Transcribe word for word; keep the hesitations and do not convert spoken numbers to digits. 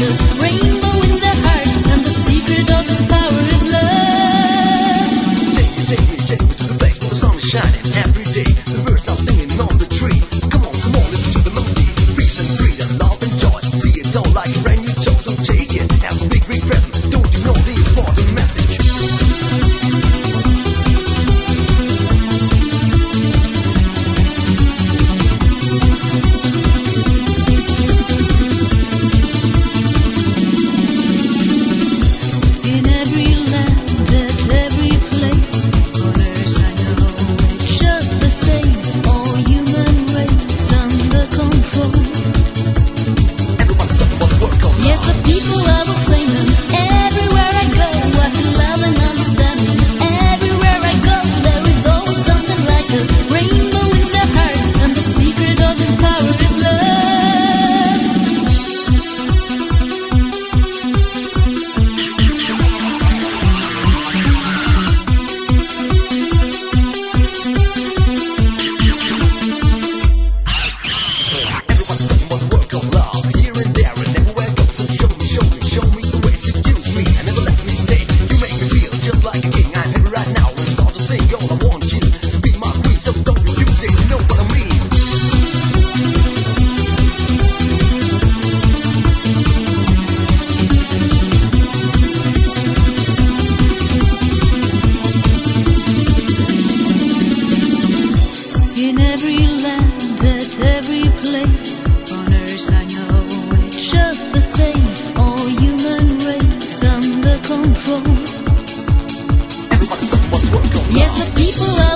a rainbow in their hearts, and the secret of this power is love. Take me, take me, take me to the place where the sun is shining every day. The birds are singing on the tree. Come on, come on, listen to the melody. Peace and freedom, love and joy. See it all like a brand new toy, so take it as a big, big present. Don't you know the important message? In every land, at every place, on earth I know it's just the same. All human race under control. Everyone's talking about the work of love. Yes, the people are the same, and everywhere I go, I feel love and understanding. Everywhere I go, there is always something like a rainbow in their hearts, and the secret of this power is love. Everyone's talking about the work of love. Here and there and everywhere I go. So show me, show me, show me the way. Seduce me and never let me stay. You make me feel just like a king. I'm here right now and start to sing. All I want you to be my queen, so don't refuse it. You know what I mean? In every land, at every place, on earth I know it's just the same. All human race under control. Everyone's talking about the work of love. Yes, the people